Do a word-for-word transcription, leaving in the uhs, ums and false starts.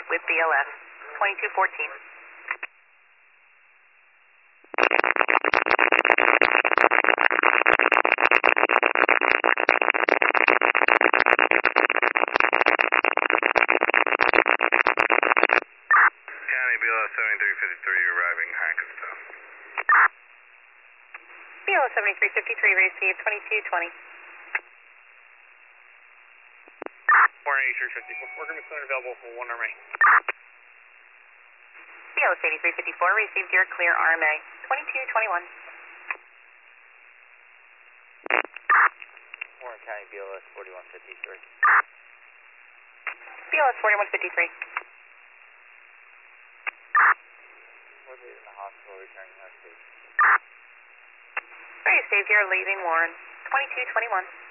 with B L S, twenty-two fourteen. County B L S seventy-three fifty-three arriving Hackettstown. B L S seventy-three fifty-three received, twenty-two twenty. Warren eighty-three fifty-four, we're going to be soon available for one R M A. B L S eighty-three fifty-four received your clear R M A, twenty-two twenty-one. Warren County B L S forty-one fifty-three. B L S forty-one fifty-three. We're leaving the hospital, returning our station. Very safe here, leaving Warren, twenty-two twenty-one.